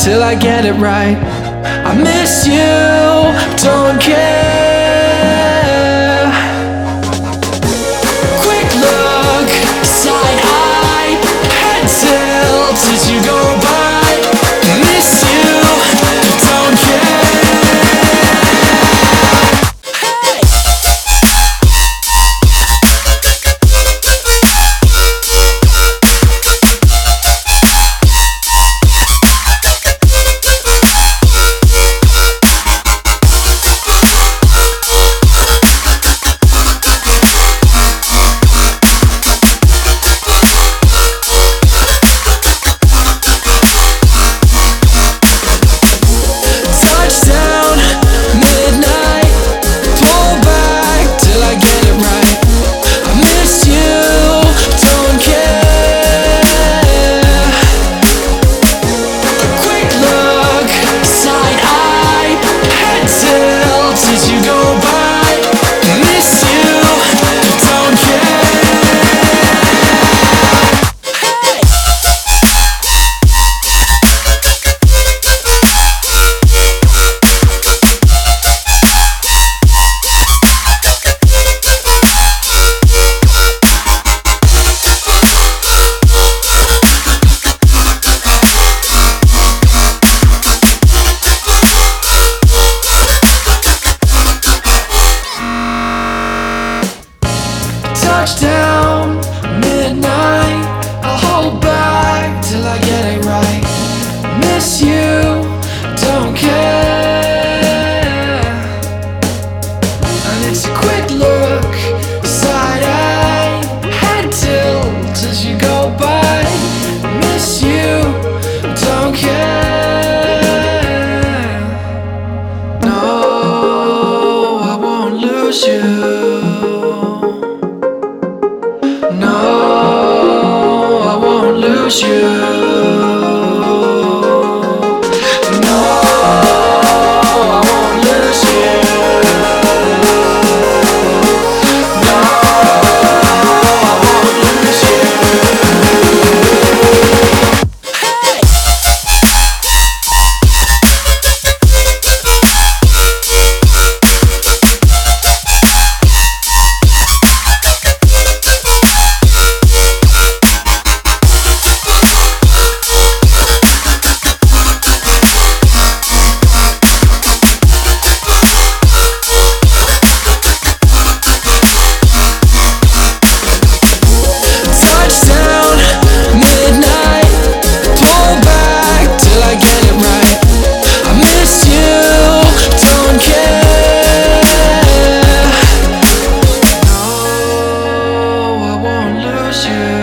till I get it right. I miss you, don't care. Quick look, side eye, head tilt as you go by. Miss you, don't care. Touchdown, midnight, I'll hold back till I get it right. Miss you, don't care. And it's a quick look, side eye, head tilt as you go by. Miss you, don't care. No, I won't lose you. No, I won't lose you. No, I won't lose you. No, I won't lose you. You